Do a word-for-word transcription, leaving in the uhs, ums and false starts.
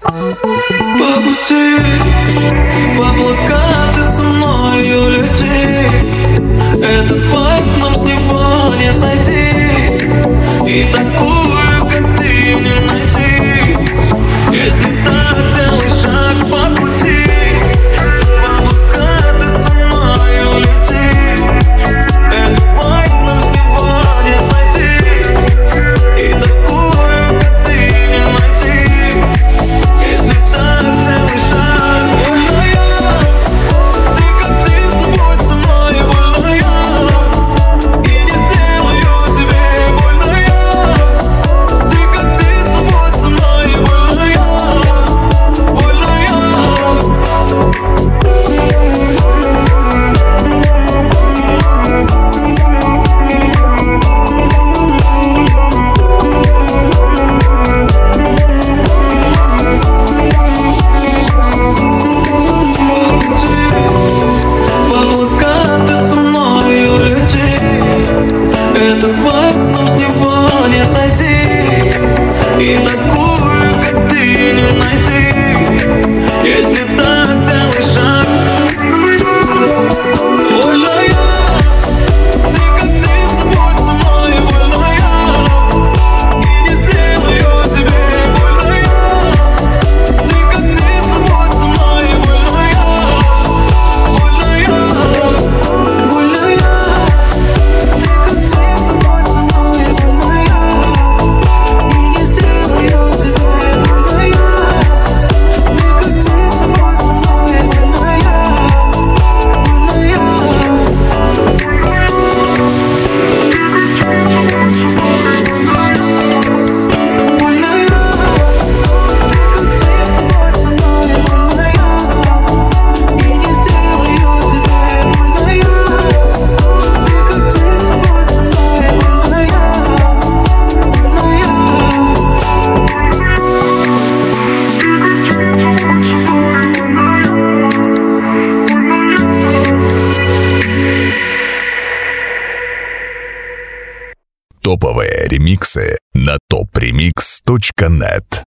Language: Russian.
По пути, в облака ты со мною лети. Этот вайб нам с него не сойти, и такую, как ты, не найти. Если так, делай шаг по пути. В облака ты со мною лети. Этот вайб нам с него не сойти, и такую, как ты, не найти. Если так, делай шаг. Вольно я, ты как птица, будь со мной. Вольно я, и не сделаю тебе больно я. Ты как птица, будь со мной. Вольно я, вольно я. В облака ты со мною лети. Этот вайб нам с него не сойти, и такую, как ты, не найти. Если так, делай шаг. Вольно я, ты как птица, будь со мной. Вольно я, и не сделаю тебе больно я. Ты как птица, будь со мной. Вольно я, вольно я, вольно я. Ты как птица, будь со мной. Вольно я, и не сделаю тебе больно я. Ты как птица, будь со мной. Вольно я, вольно я. Топовые ремиксы на топ ремикс точка нет.